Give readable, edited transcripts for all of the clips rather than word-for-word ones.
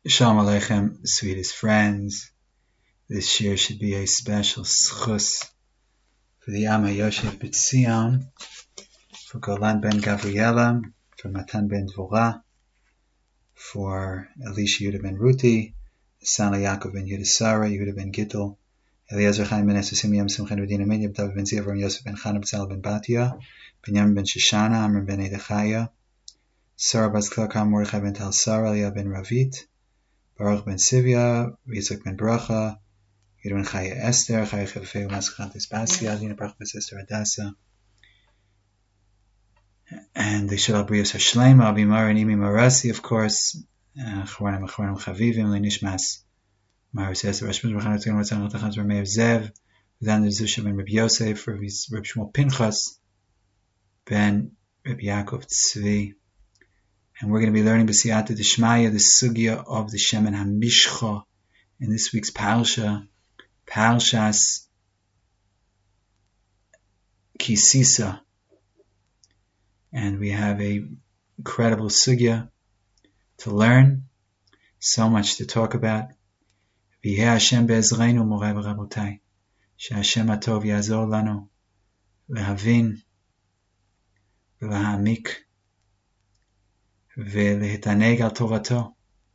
Shalom Aleichem, sweetest friends. This year should be a special schus for the Am HaYoshev B'Tzion, for Golan ben Gavriela, for Matan ben Dvorah, for Elisha Yehuda ben Ruti, Sana Yaakov ben Yehuda Sarah, Yehuda ben Gittel, Eliezer Chaim ben Esusim Yom Simchen Udin Amin, David ben Zivram, Yosef ben Chana, B'Tzalel ben Batia, Binyamin ben Shoshana, Amr ben Edechaya, Sarah bas Klakar, Mordechai ben Tal Sarah, Eliah ben Ravit, Baruch ben Sivya, Yitzchak ben Bracha, Yehuda ben Chaya Esther, Chaya Chilfei Umaskachantis Basia, Adina Baruch ben Sister Adasa, and the Shalal Brios HaShlema, Abimar and Imi Marasi, of course, Chwanim Chavivim, Lenishmas, Maris Esther, Rashmuz B'chanat Tzon Ratzon Ratachans Rameir Zev, Zan Zuzha ben Reb Yosef, Reb Shmuel Pinchas, ben Reb Yaakov Tzvi. And we're going to be learning B'siyata D'Shmaya, the Sugya of the Shemen HaMishcha, in this week's Parsha, Parshas Kisisa. And we have a incredible Sugya to learn, so much to talk about. V'yeh Hashem be'ezreinu morai v'rabotai, she'Hashem hatov ya'azor lanu, lehavin, v'laha'amik, ולהתענג על תורתו.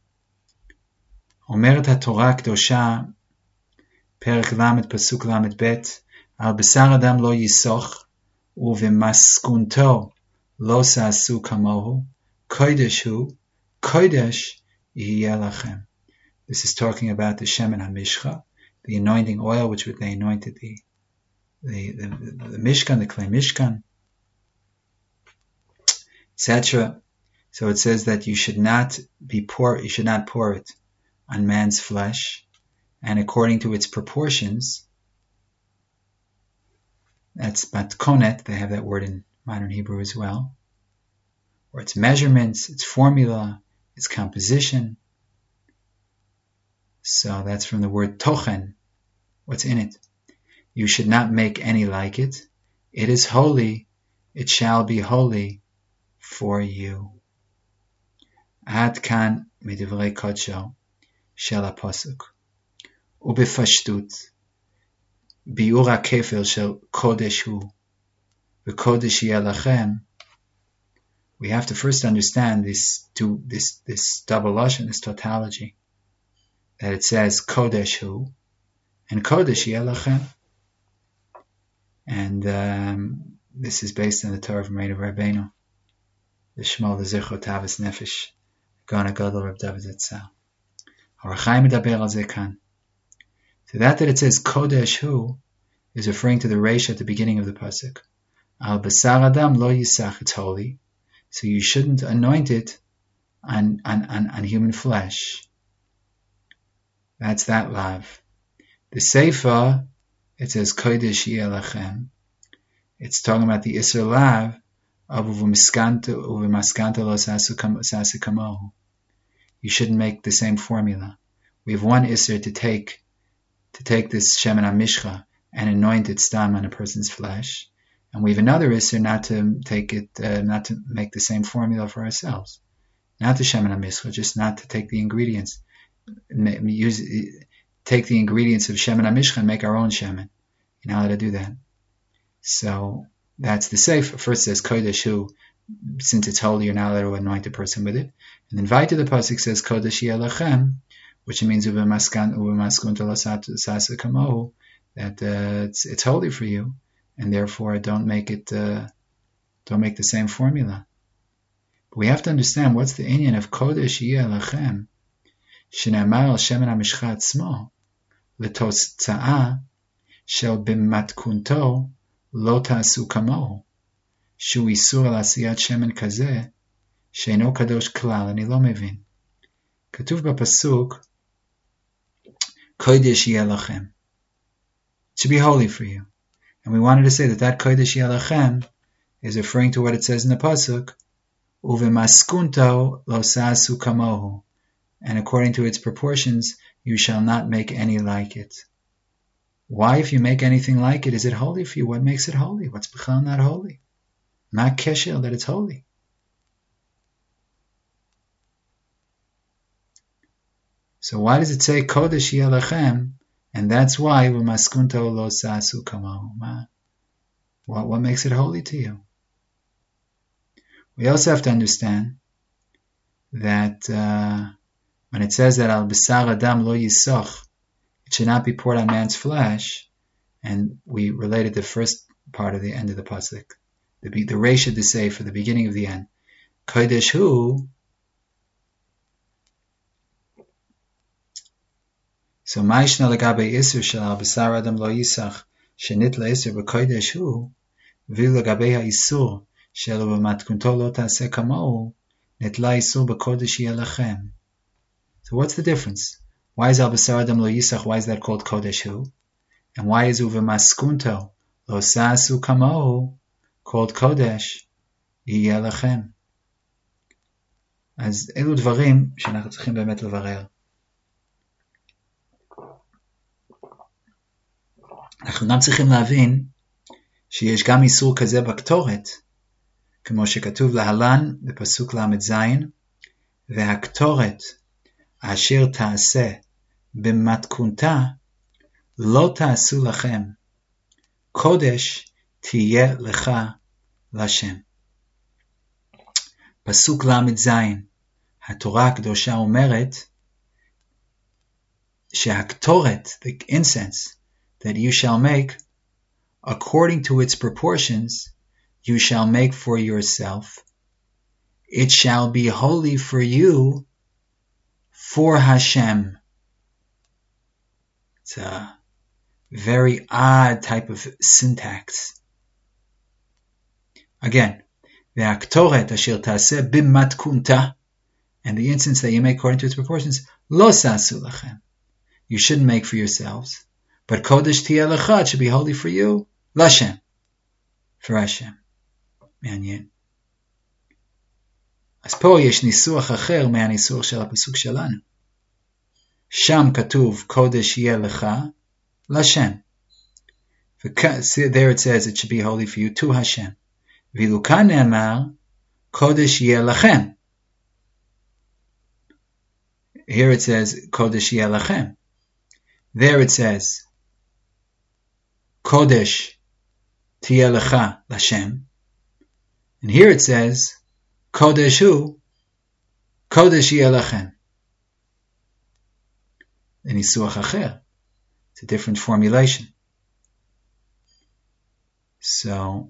אומרת התורה הקדושה, פרק ל' פסוק ל"ב, על בשר אדם לא יסוך, ובמסכונתו לא שעשו כמוהו, קודש הוא, קודש יהיה לכם. This is talking about the Shemen HaMishcha, the anointing oil which they anointed the Mishkan, the clay Mishkan, etc. So it says that you should not pour it on man's flesh, and according to its proportions. That's matkonet, they have that word in modern Hebrew as well, or its measurements, its formula, its composition. So that's from the word tochen, what's in it. You should not make any like it. It is holy, it shall be holy for you. עד כאן מדברי קודשו של הפסוק. ובפשטות, ביאור הכפל של קודש הוא, וקודש יהיה לכם. We have to first understand this double lashon, this tautology, that it says kodesh hu, and kodesh yeh lachem. And this is based on the Torah of Moreh Rabbeinu, the Shmuel Zichro Tavis Nefesh, Gana Gadol Reb David Zatzal. Or Chaim medaber al ze kan. So that it says kodesh hu is referring to the reish at the beginning of the pasuk. Al basar adam lo yisach, it's holy, so you shouldn't anoint it on human flesh. That's that lav. The Seifa, it says kodesh yeh lachem. It's talking about the Isser lav of uvumaskanta lo sasu kamohu. You shouldn't make the same formula. We have one Isser to take this Shemen HaMishcha and anoint it stam on a person's flesh, and we have another Isser not to take it, not to make the same formula for ourselves. Not the Shemen HaMishcha, just not to take the ingredients, take the ingredients of Shemen HaMishcha and make our own Shemen. You're not allowed to do that. So that's the safe. First says Kodesh hu, since it's holy, you're not allowed to anoint a person with it. And then Vaita the pasuk says Kodesh yeh lachem, which means that it's holy for you, and therefore don't make the same formula. But we have to understand what's the inyan of Kodesh yeh lachem. Shenamar al shemen hamishcha atzmo letostzaa shel b'matkunto lo ta'asu kamohu shu isur al asiyat shemen kazeh sheino kadosh klal. Ani lo mevin. Katuv b'pasuk kodesh yeh lachem. It should be holy for you. And we wanted to say that kodesh yeh lachem is referring to what it says in the pasuk, uvemaskunto lo sasu kamohu, and according to its proportions you shall not make any like it. Why, if you make anything like it, is it holy for you? What makes it holy? What's b'chal not holy? Ma kesher that it's holy. So why does it say Kodesh Yeh Lechem? And that's why U'maskunto lo sasu kamahu. What makes it holy to you? We also have to understand that when it says that al b'sar adam lo yisoch, it should not be poured on man's flesh, and we related the first part of the end of the pasuk, the reisha to say for the beginning of the end. Kodesh hu. So ma'ishna legabe isur shel al b'sar adam lo yisach shenit le'isur b'kodesh hu v'il legabe ha'isur shel b'matkunto lo ta'aseh kamahu nitla isur b'kodesh yeh lechem. So what's the difference? Why is al b'sar adam lo yisach? Why is that called kodesh hu? And why is uvemaskunto lo sasu kamahu called kodesh yeh lechem? אז אלו דברים שאנחנו צריכים באמת לברר. אנחנו גם צריכים להבין שיש גם איסור כזה בקטורת, כמו שכתוב להלן בפסוק ל"ז, והקטורת אשר תעשה במתכונתה לא תעשו לכם, קודש תהיה לך לשם. פסוק ל"ז, התורה הקדושה אומרת שהקטורת, the incense, that you shall make, according to its proportions, you shall make for yourself. It shall be holy for you, for Hashem. It's a very odd type of syntax. Again, והקטורת אשר תעשה במתכונתה, and the incense that you make according to its proportions, לא תעשו לכם. You shouldn't make for yourselves. But Kodesh Tiyeh Lecha, it should be holy for you, L'Hashem, for Hashem. מעניין. אז פה יש ניסוח אחר מהניסוח של הפסוק שלנו. שם כתוב קודש יהיה לך, L'Hashem. There it says it should be holy for you to Hashem. ואילו כאן נאמר, קודש יהיה לכם. Here it says, קודש יהיה לכם. There it says, Kodesh Tiyeh Lecha L'Hashem. And here it says, Kodesh Hu, Kodesh Yeh Lechem. Nisuach Acher. It's a different formulation. So,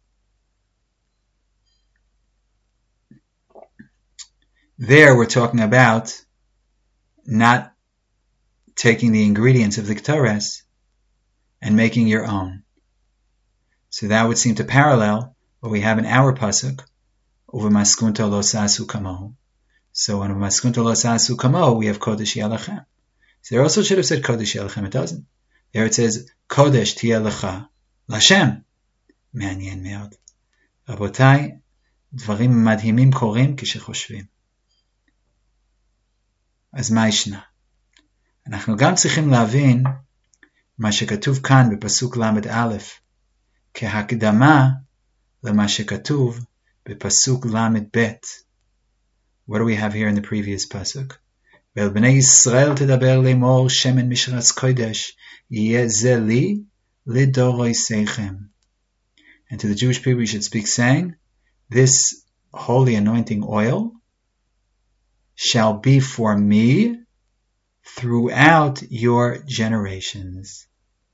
there we're talking about not taking the ingredients of the Ketores and making your own. So that would seem to parallel what we have in our pasuk, Uvemaskunto lo sasu kamahu. So in Uvemaskunto lo sasu kamahu, we have Kodesh Yeh Lechem. So there also should have said Kodesh Yeh Lechem. It doesn't. There it says Kodesh Tiyeh Lecha L'Hashem. מעניין מאוד. רבותיי, דברים מדהימים קורים כשחושבים. אז מה ישנה? אנחנו גם צריכים להבין מה שכתוב כאן בפסוק ל"א כהקדמה למה שכתוב בפסוק ל"ב. What do we have here in the previous pasuk? ואל בני ישראל תדבר לאמור שמן משרץ קודש יהיה זה לי לדורותיכם. And to the Jewish people you should speak saying, this holy anointing oil shall be for me throughout your generations.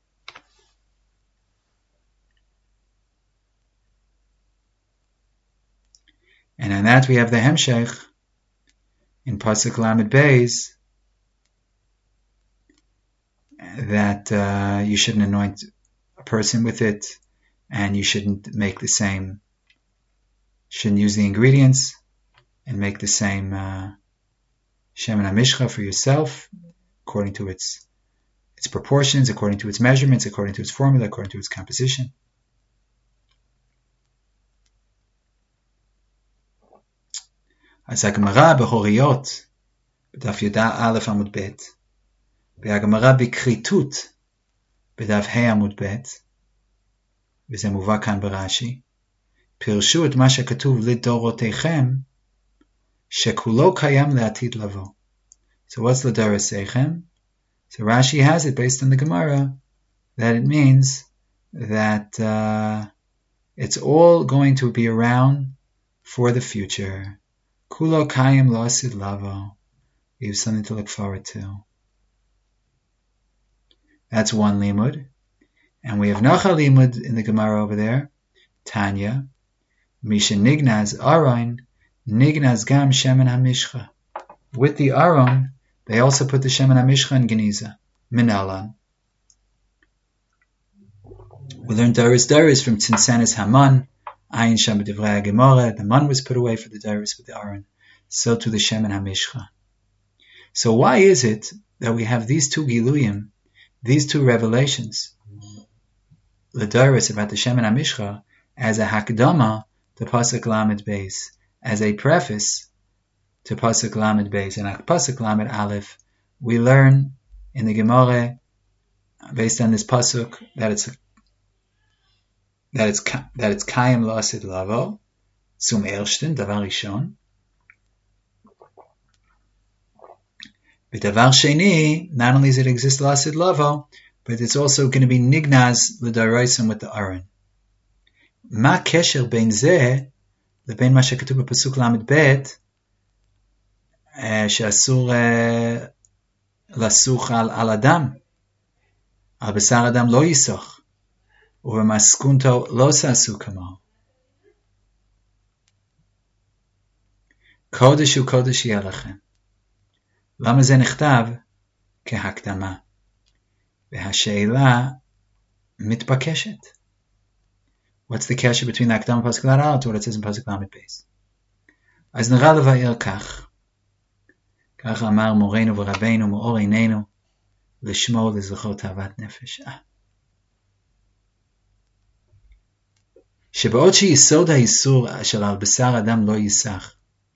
And on that we have the Hemshech in Pasuk Lamed Beis that you shouldn't anoint a person with it, and you shouldn't make the same, shouldn't use the ingredients and make the same Shemen HaMishcha for yourself, according to its proportions, according to its measurements, according to its formula, according to its composition. אז הגמרא בהוריות, בדף י"א עמוד ב', והגמרא בכריתות, בדף ה' עמוד ב', וזה מובא כאן ברש"י, פירשו את מה שכתוב לדורותיכם, שכולו קיים לעתיד לבוא. So what's L'Doros Eichem? So Rashi has it based on the Gemara that it means that it's all going to be around for the future. Kulo Kayim Lasid Lavo. We have something to look forward to. That's one limud. And we have Nacha limud in the Gemara over there. Tanya. Misha Nignaz Aron. Nignaz Gam Shemen HaMishcha. With the Aron, they also put the Shemen HaMishcha in Geniza. Minalan. We learned Daris from Tzinsenes Haman. Ayin Sham B'divrei HaGemara. The man was put away for the Daris with the Aron. So to the Shemen HaMishcha. So why is it that we have these two Giluyim, these two revelations, the Daris about the Shemen HaMishcha, as a Hakdama to Pasuk Lamed Beis, as a preface to Pasuk Lamed Beis, and at Pasuk Lamed Aleph, we learn in the Gemara, based on this Pasuk, that it's Kayim Lasid Lavo, Zum Ersten, Davar Rishon. B'davar Sheni, not only does it exist Lasid Lavo, but it's also going to be Nignaz L'Daraisim with the Aron. Ma Kesher Ben Zeh, לבין מה שכתוב בפסוק ל"ב, שאסור לסוך על אדם, על בשר אדם לא יסוך, ובמסכונתו לא שעשו כמוהו. קודש הוא קודש יהיה לכם. למה זה נכתב? כהקדמה. והשאלה מתבקשת. What's the kasha between the הקדמה בפסוק ל"א to what it says in פסוק ל"ב? אז נראה לבאר כך. כך אמר מורנו ורבנו מאור עינינו, לשמור לזכור תאוות נפש. שבעוד שיסוד האיסור של על בשר אדם לא ייסח,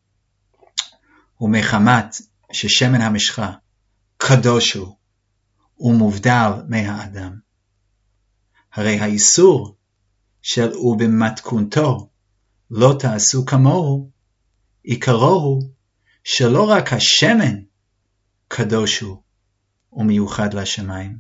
ומחמת ששמן המשחה קדוש הוא ומובדל מהאדם. הרי האיסור של ובמתכונתו לא תעשו כמוהו, עיקרו הוא שלא רק השמן קדוש הוא ומיוחד לשמיים,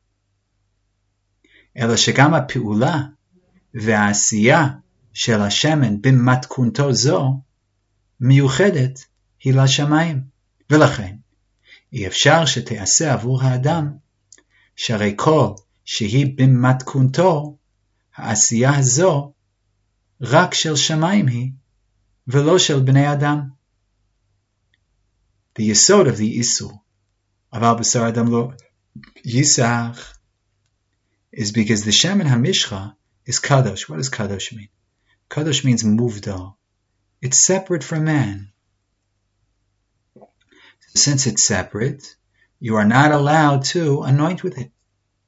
אלא שגם הפעולה והעשייה של השמן במתכונתו זו מיוחדת היא לשמיים. ולכן אי אפשר שתעשה עבור האדם, שהרי כל שהיא במתכונתו, העשייה הזו רק של שמיים היא, ולא של בני אדם. The yesod of the isur of al basar adam lo yisach is because the shemen hamishcha is kadosh. What does kadosh mean? Kadosh means muvdal. It's separate from man. Since it's separate, you are not allowed to anoint with it.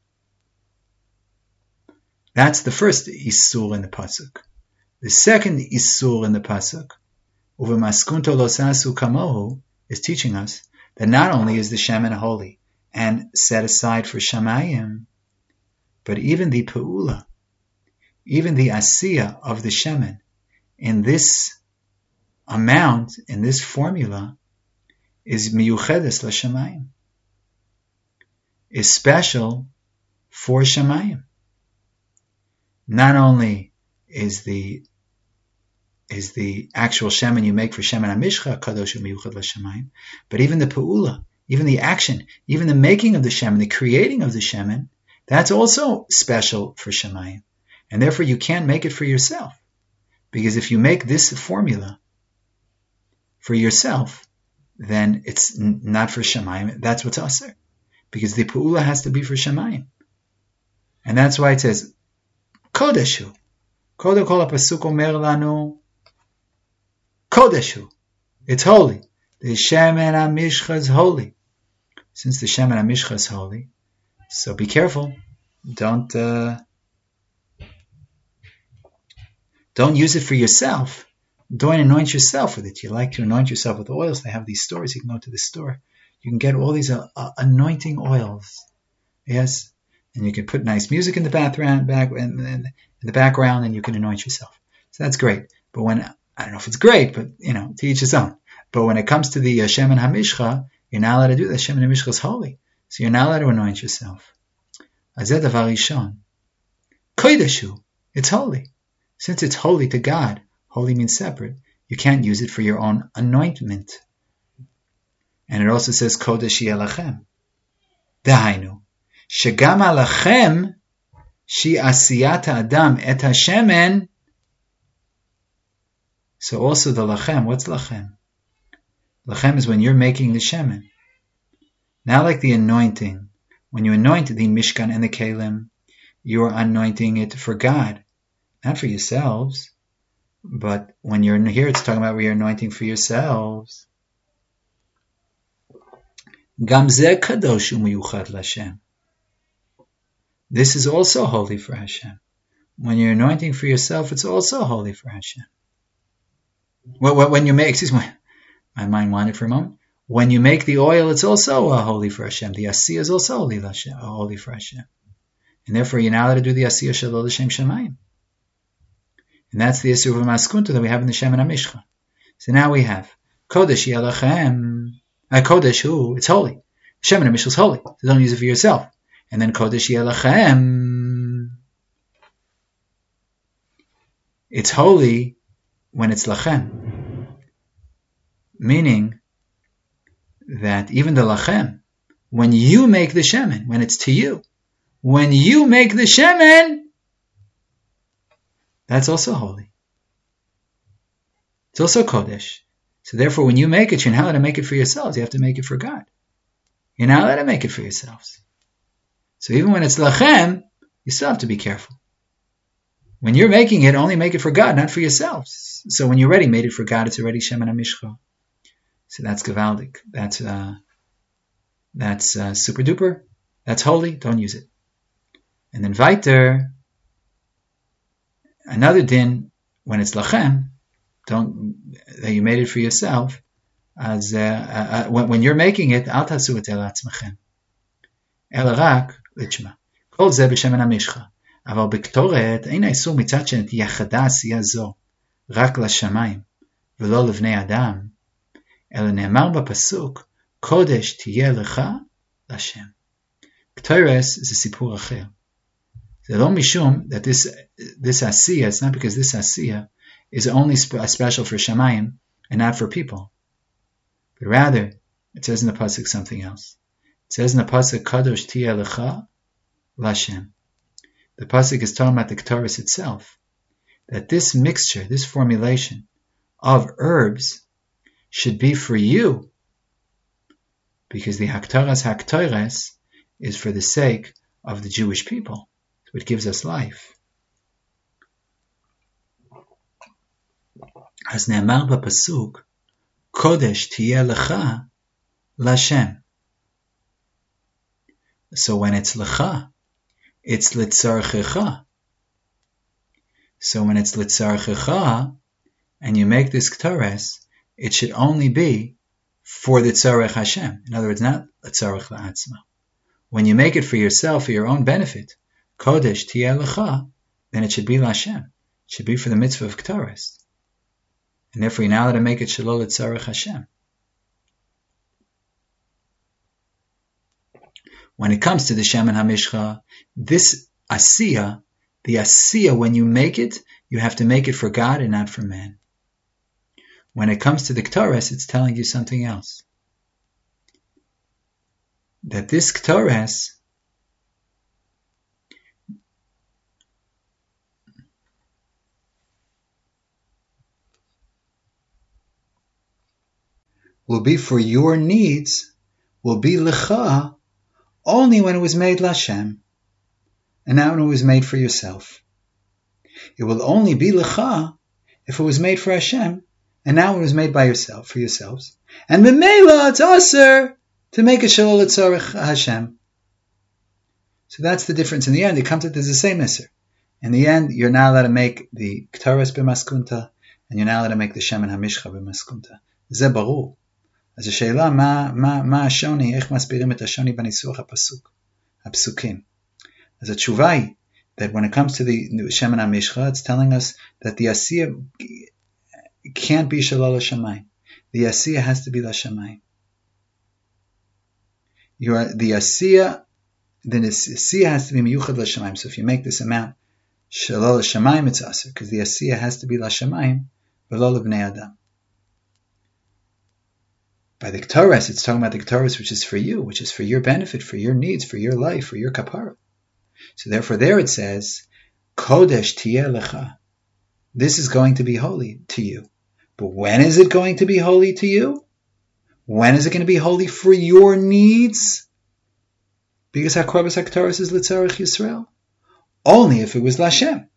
That's the first isur in the pasuk. The second isur in the pasuk, uvemaskunto lo sasu kamohu, is teaching us that not only is the shemen holy and set aside for shamayim, but even the pe'ula, even the asiya of the shemen, in this amount, in this formula, is miyuchedes l'shamayim, is special for shamayim. Not only is the actual shemen you make for shemen hamishcha kadosh u'miyuchad l'shamayim, but even the pe'ula, even the action, even the making of the shemen, the creating of the shemen, that's also special for shamayim, and therefore you can't make it for yourself, because if you make this formula for yourself, then it's not for shamayim. That's what's aser, because the pe'ula has to be for shamayim, and that's why it says kodeshu. Kodem kol hapasuk omer lanu kodeshu. It's holy. The shemen hamishcha is holy. Since the shemen hamishcha is holy, so be careful. Don't use it for yourself. Don't anoint yourself with it. You like to anoint yourself with oils. They have these stores. You can go to the store. You can get all these anointing oils. Yes, and you can put nice music in the background, and you can anoint yourself. So that's great. But when, I don't know if it's great, but to each his own. But when it comes to the shemen hamishcha, You're not allowed to do that. Shemen HaMishcha is holy. So you're not allowed to anoint yourself. Azeh davar rishon. Kodesh, it's holy. Since it's holy to God, holy means separate, you can't use it for your own anointment. And it also says Kodesh Yelachem. Dahainu. Shegam alachem shi asiyat adam et hashemen. So also the lachem. What's lachem? Lachem is when you're making the shemen. Not like the anointing. When you anoint the Mishkan and the Kelim, you are anointing it for God, not for yourselves. But when you're here, it's talking about where you're anointing for yourselves. Gam zeh kadosh umiyuchad l'Hashem. This is also holy for Hashem. When you're anointing for yourself, it's also holy for Hashem. When you make, excuse me, my mind wandered for a moment. When you make the oil, it's also holy for Hashem. The asiyah is also holy for Hashem. And therefore, you're not allowed to do the asiyah shalol l'shem shamayim. And that's the issue of maskunta that we have in the Shemen HaMishcha. So now we have Kodesh Yelachem. Kodesh, it's holy. Shemen HaMishcha is holy. So don't use it for yourself. And then Kodesh Yelachem. It's holy when it's lachem. Meaning that even the lachem, when you make the shemen, when it's to you, when you make the shemen, that's also holy. It's also kodesh. So therefore, when you make it, you're not allowed to make it for yourselves. You have to make it for God. You're not allowed to make it for yourselves. So even when it's lachem, you still have to be careful. When you're making it, only make it for God, not for yourselves. So when you already made it for God, it's already Shemen HaMishcha. So that's Gavaldik. That's super duper. That's holy. Don't use it. And then weiter, another din, when it's lachem, that you made it for yourself, as when you're making it, al tasu et el atzmachem. El rak lichma. Kol ze b'shemen hamishcha. אבל בקטורת אין האיסור מצד שנתייחדה עשייה זו רק לשמיים ולא לבני אדם, אלא נאמר בפסוק, קודש תהיה לך להשם. קטורס זה סיפור אחר. זה לא משום that this עשייה, it's not because this עשייה is only special for shamayim and not for people. But rather, it says in the pasuk something else. It says in the pasuk, Kadosh tiyeh lecha l'Hashem. The pasuk is talking about the Ketores itself, that this mixture, this formulation of herbs should be for you, because the Haktaras Haktores is for the sake of the Jewish people. So it gives us life. As ne'amar b'pasuk, Kodesh tiyeh lecha l'Hashem. So when it's lecha, it's litzarchecha. So when it's litzarchecha, and you make this Ketores, it should only be for the tzarech Hashem. In other words, not litzarech la'atzma. When you make it for yourself, for your own benefit, Kodesh tiyeh lecha, then it should be l'Hashem. It should be for the mitzvah of Ketores. And therefore you're not allowed to make it shalol litzarech Hashem. When it comes to the Shemen HaMishcha, this asiyah, the asiyah, when you make it, you have to make it for God and not for man. When it comes to the Ketores, it's telling you something else. That this Ketores will be for your needs, will be lecha, only when it was made l'Hashem, and not when it was made for yourself. It will only be lecha if it was made for Hashem, and now when it was made by yourself, for yourselves. And b'meila, it's aser to make a shalol l'tzarech Hashem. So that's the difference. In the end, it comes to the same iser. In the end, you're not allowed to make the Ketores b'maskunta, and you're not allowed to make the Shemen HaMishcha b'maskunta. Ze barur. אז השאלה, מה השוני, איך מסבירים את השוני בניסוח הפסוקים? אז התשובה היא, that when it comes to the Shemen HaMishcha, it's telling us that the Asiyah can't be Shalol HaShamayim. The Asiyah has to be LaShamayim. the Asiya, then the Asiya has to be miyuchad l'shamayim. So if you make this amount, shelo l'shamayim, it's aser, because the Asiya has to be l'shamayim, v'lo l'bnei adam. By the Ketores, it's talking about the Ketores which is for you, which is for your benefit, for your needs, for your life, for your kapara. So therefore there it says, Kodesh tiyeh lecha. This is going to be holy to you. But when is it going to be holy to you? When is it going to be holy for your needs? Because HaKorbas HaKetoros is L'tzarech Yisrael. Only if it was L'Hashem.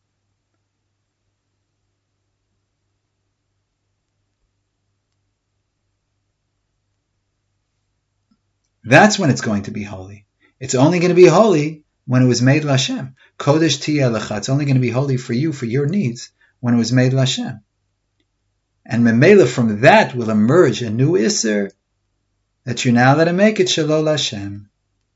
That's when it's going to be holy. It's only going to be holy when it was made L'Hashem. Kodesh tiyeh lecha. It's only going to be holy for you, for your needs, when it was made L'Hashem. And Memela, from that will emerge a new Isser that you now let to make it Shelo L'Hashem.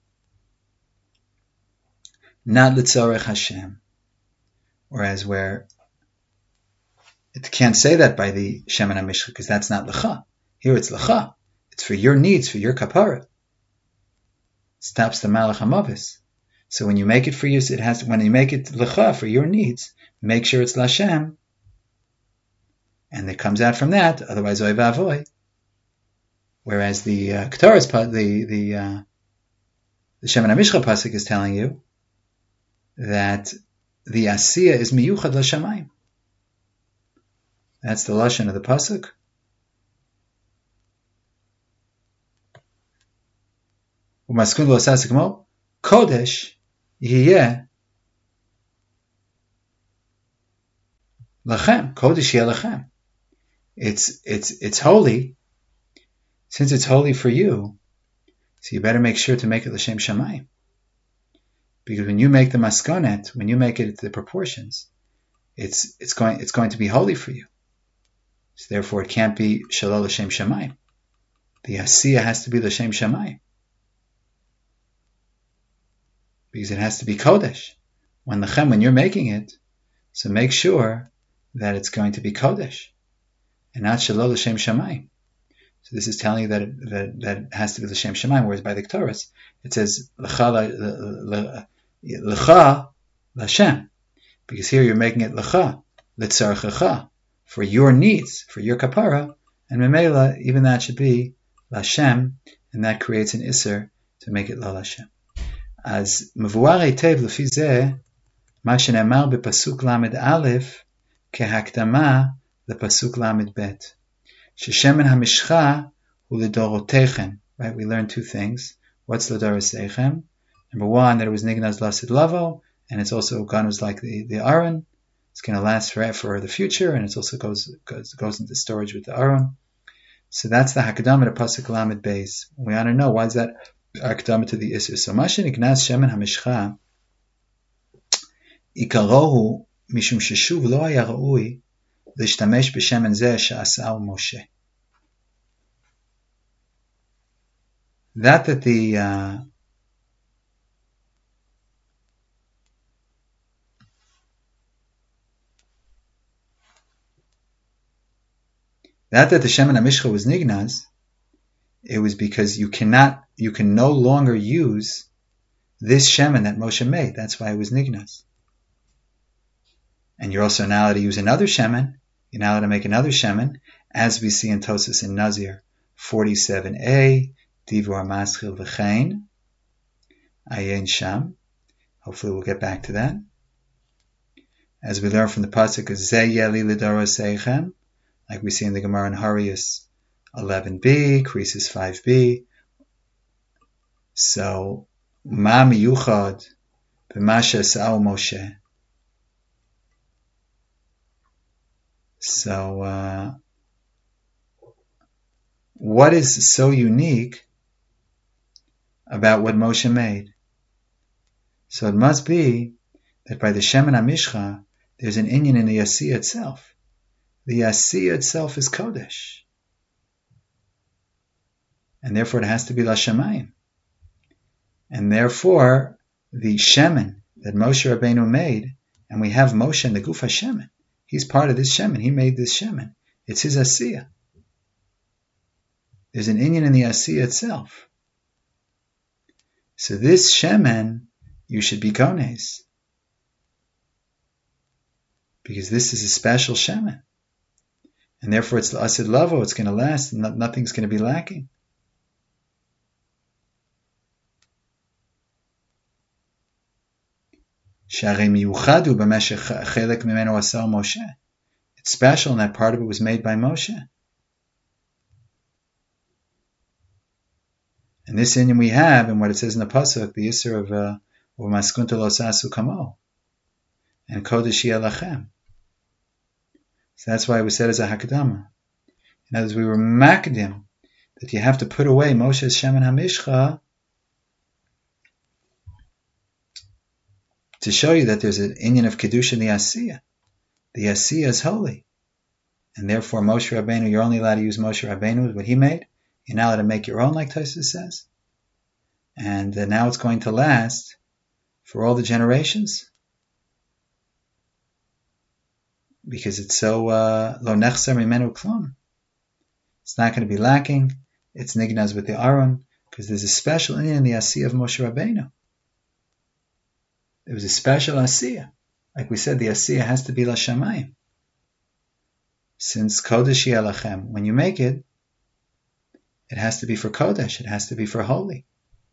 Not L'tzorech Hashem. Whereas where it can't say that by the Shemen HaMishcha, because that's not Lecha. Here it's Lecha. It's for your needs, for your kapara. Stops the Malach HaMavis. So when you make it for you, when you make it Lecha for your needs, make sure it's L'Hashem. And it comes out from that, otherwise Oy Vavoy. Whereas the Ketores, the Shemen HaMishcha pasuk is telling you that the Asiya is miyuchad l'shamayim. That's the lashon of the pasuk. Umaskun lo sasik kodesh yiyeh lachem. Kodesh yiyeh lachem. It's holy. Since it's holy for you, so you better make sure to make it l'shem shamayim. Because when you make the maskonet, when you make it the proportions, it's going to be holy for you. So therefore, it can't be shelo l'shem shamayim. The asiya has to be l'shem shamayim, because it has to be kodesh. When you're making it, so make sure that it's going to be kodesh and not shelo l'shem shamayim. So this is telling you that it has to be l'shem shamayim, whereas by the Ketores it says l'cha l'Hashem, because here you're making it l'cha l'tzarchecha, for your needs, for your kapara, and memela even that should be l'Hashem, and that creates an iser to make it l'Hashem. As mevuar eitev lefi zeh ma shenemar bepasuk lamed aleph kehakdama lepasuk lamed bet. Sheshemen hamishcha hu ledorotechem. Right, we learned two things. What's ledorotechem? Number one, that it was nignaz lasid lavo, and it's also ganuz like the aron. It's going to last for the future, and it also goes into storage with the aron. So that's the hakdama to pasuk lamed beis. We want to know why is that hakdama to the iser. So mashen nignaz shemen hamishcha ikarohu mishum sheshuv lo haya ra'ui l'shtamesh b'shemen zeh she'asau Moshe. That the Shemen HaMishcha was nignaz, it was because you can no longer use this Shemen that Moshe made. That's why it was nignaz. And you're also now allowed to use another Shemen. You're now allowed to make another Shemen, as we see in Tosas in Nazir 47a, Divor Maschil V'chein, Ayin Sham. Hopefully we'll get back to that. As we learn from the pasuk of Zeh Yeli L'Dorosechem, like we see in the Gemara in Harius 11b, Krisis 5b. So, Ma miyuchad b'ma she'asau Moshe. So, what is so unique about what Moshe made? So it must be that by the Shemen HaMishcha, there's an inyan in the Asiya itself. The Asiya itself is Kodesh. And therefore it has to be L'Shamayim. And therefore, the Shemen that Moshe Rabbeinu made, and we have Moshe in the Guf HaShemen, he's part of this Shemen, he made this Shemen. It's his Asiya. There's an inyan in the Asiya itself. So this shemen, you should be kones. Because this is a special shemen. And therefore it's l'ased lavo, it's going to last, and nothing's going to be lacking. It's special, and that part of it was made by Moshe. And this inyan we have, and what it says in the pasuk, the Yisur of Maskunta lo sasu kamo, and Kodesh Yelachem. So that's why it was said as a hakadama. In other words, we were makdim that you have to put away Moshe's Shemen HaMishcha to show you that there's an inyan of Kedusha in the Asiyah. The Asiyah is holy. And therefore Moshe Rabbeinu, you're only allowed to use Moshe Rabbeinu, what he made. You're not allowed to make your own, like Tosfos says. And now it's going to last for all the generations. Because it's so lo nechser mimenu klum. It's not going to be lacking. It's nignaz with the Aron, because there's a special in the Asiyah of Moshe Rabbeinu. There was a special Asiyah. Like we said, the Asiyah has to be la shamayim. Since Kodesh Yelachem, when you make it, it has to be for Kodesh. It has to be for holy.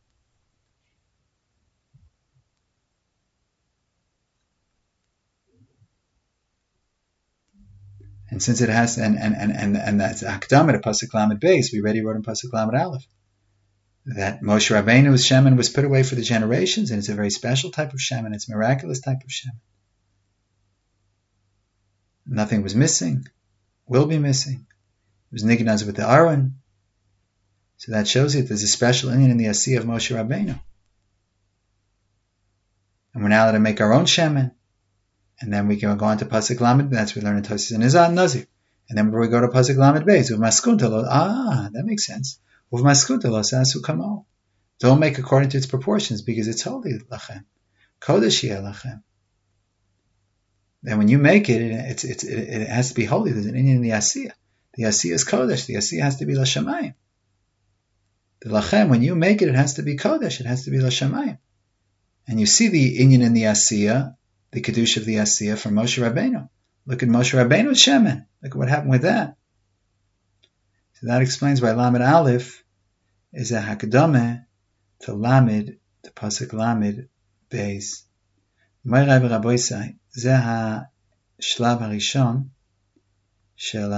And since it has, and that's Akdam at Pasuk Lamed Beis, we already wrote in Pasuk Lamed Aleph, that Moshe Rabbeinu's Shemen was put away for the generations, and it's a very special type of Shemen. It's a miraculous type of Shemen. Nothing was missing, will be missing. It was nignaz with the Aron. So that shows you that there's a special inyan in the Asiyah of Moshe Rabbeinu. And we're now allowed to make our own Shemen. And then we can go on to Pasuk Lamed, that's what we learn in Tosfos and Izah Nazir. And then we go to Pasuk Lamed Beis, that makes sense. Don't make according to its proportions, because it's holy lachem. Kodesh lachem. Then when you make it, it has to be holy. There's an inyan in the Asiyah. The Asiyah is Kodesh. The Asiyah has to be Lashamayim. The lachem, when you make it, it has to be Kodesh. It has to be Lashamayim. And you see the inyan in the Asiyah, the Kedusha of the Asiyah from Moshe Rabbeinu. Look at Moshe Rabbeinu's Shemen. Look at what happened with that. So that explains why Lamed Aleph is a Hakadameh to Lamed, to Pasuk Lamed Beis. Moray v'Raboisai, זה השלב הראשון של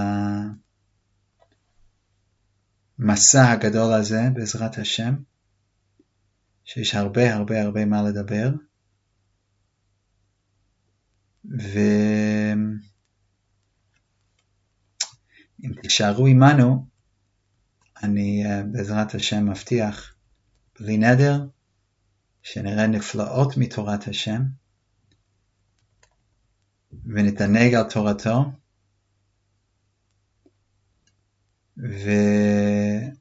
המסע הגדול הזה, בעזרת השם, שיש הרבה הרבה הרבה מה לדבר. ואם תישארו עמנו, אני בעזרת השם מבטיח בלי נדר שנראה נפלאות מתורת השם ונתענג על תורתו ויהיה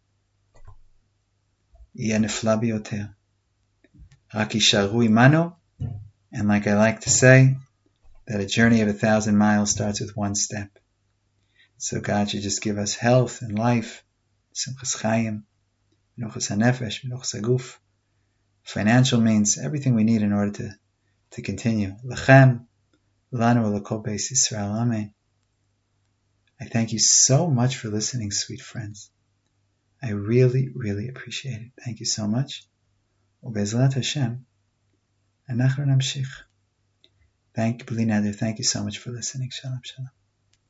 נפלא ביותר. רק יישארו עמנו, and like I like to say, that a journey of 1,000 miles starts with one step. So God should just give us health and life, simchas chayim, menuchas hanefesh, menuchas haguf, financial means, everything we need in order to continue. Lechem, lanu l'kol beis Yisrael, amen. I thank you so much for listening, sweet friends. I really, really appreciate it. Thank you so much. U'bezrat Hashem, אנחנו נמשיך. Thank you so much for listening. Shalom, shalom.